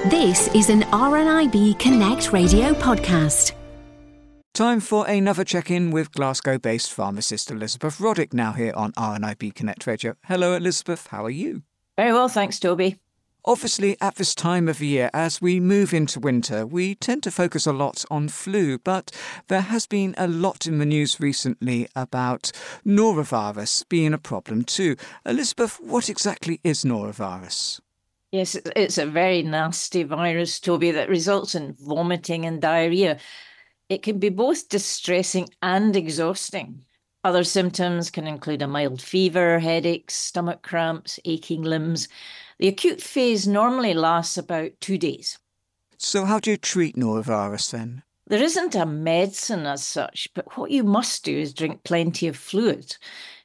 This is an RNIB Connect radio podcast. Time for another check-in with Glasgow-based pharmacist Elizabeth Roddick, now here on RNIB Connect Radio. Hello, Elizabeth. How are you? Very well, thanks, Toby. Obviously, at this time of year, as we move into winter, we tend to focus a lot on flu, but there has been a lot in the news recently about norovirus being a problem too. Elizabeth, what exactly is norovirus? Yes, it's a very nasty virus, Toby, that results in vomiting and diarrhoea. It can be both distressing and exhausting. Other symptoms can include a mild fever, headaches, stomach cramps, aching limbs. The acute phase normally lasts about 2 days. So how do you treat norovirus then? There isn't a medicine as such, but what you must do is drink plenty of fluid.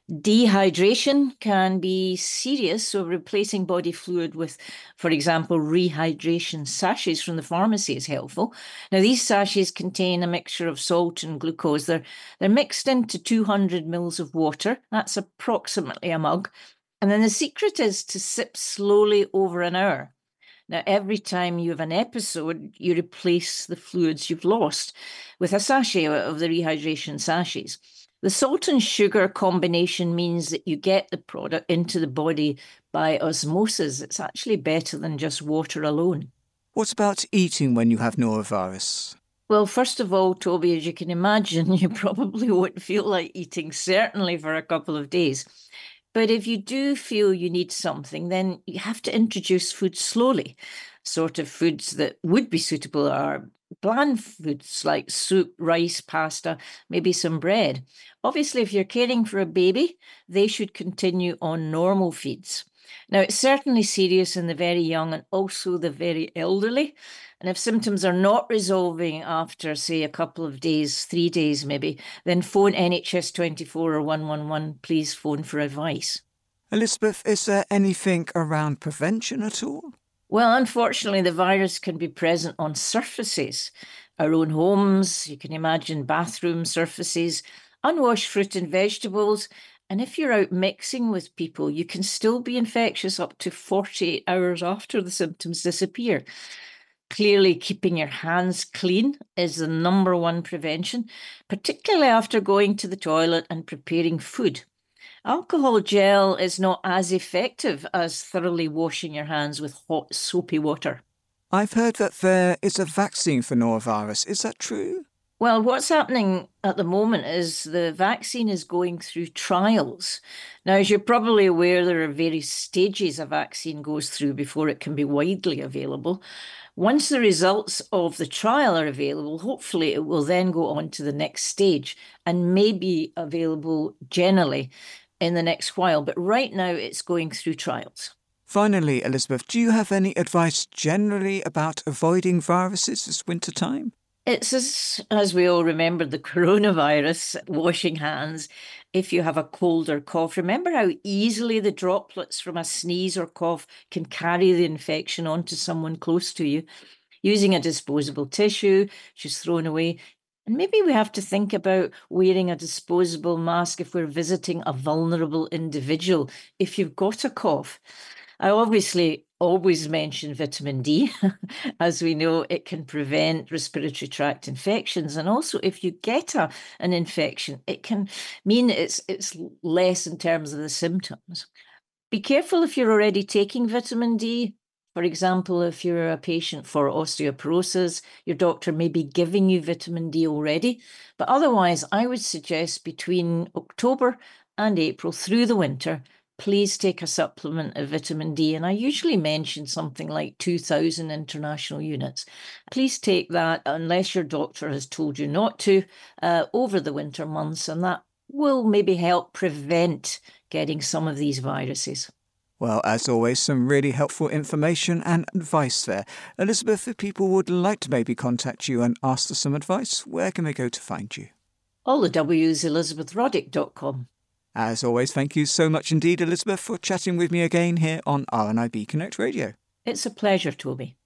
Dehydration can be serious, so replacing body fluid with, for example, rehydration sachets from the pharmacy is helpful. Now, these sachets contain a mixture of salt and glucose. They're mixed into 200 mils of water. That's approximately a mug. And then the secret is to sip slowly over an hour. Now, every time you have an episode, you replace the fluids you've lost with a sachet of the rehydration sachets. The salt and sugar combination means that you get the product into the body by osmosis. It's actually better than just water alone. What about eating when you have norovirus? Well, first of all, Toby, as you can imagine, you probably won't feel like eating, certainly for a couple of days. But if you do feel you need something, then you have to introduce food slowly. Sort of foods that would be suitable are bland foods like soup, rice, pasta, maybe some bread. Obviously, if you're caring for a baby, they should continue on normal feeds. Now, it's certainly serious in the very young and also the very elderly. And if symptoms are not resolving after, say, a couple of days, 3 days maybe, then phone NHS 24 or 111. Please phone for advice. Elizabeth, is there anything around prevention at all? Well, unfortunately, the virus can be present on surfaces. Our own homes, you can imagine bathroom surfaces, unwashed fruit and vegetables. And if you're out mixing with people, you can still be infectious up to 48 hours after the symptoms disappear. Clearly, keeping your hands clean is the number one prevention, particularly after going to the toilet and preparing food. Alcohol gel is not as effective as thoroughly washing your hands with hot, soapy water. I've heard that there is a vaccine for norovirus. Is that true? Well, what's happening at the moment is the vaccine is going through trials. Now, as you're probably aware, there are various stages a vaccine goes through before it can be widely available. Once the results of the trial are available, hopefully it will then go on to the next stage and may be available generally in the next while. But right now, it's going through trials. Finally, Elizabeth, do you have any advice generally about avoiding viruses this winter time? It's as we all remember the coronavirus, washing hands. If you have a cold or cough, remember how easily the droplets from a sneeze or cough can carry the infection onto someone close to you. Using a disposable tissue, just thrown away. And maybe we have to think about wearing a disposable mask if we're visiting a vulnerable individual, if you've got a cough. I obviously always mention vitamin D. As we know, it can prevent respiratory tract infections. And also, if you get an infection, it can mean it's less in terms of the symptoms. Be careful if you're already taking vitamin D. For example, if you're a patient for osteoporosis, your doctor may be giving you vitamin D already. But otherwise, I would suggest between October and April through the winter, please take a supplement of vitamin D. And I usually mention something like 2,000 international units. Please take that unless your doctor has told you not to over the winter months, and that will maybe help prevent getting some of these viruses. Well, as always, some really helpful information and advice there. Elizabeth, if people would like to maybe contact you and ask for some advice, where can they go to find you? All the W's, elizabethroddick.com. As always, thank you so much indeed, Elizabeth, for chatting with me again here on RNIB Connect Radio. It's a pleasure, Toby.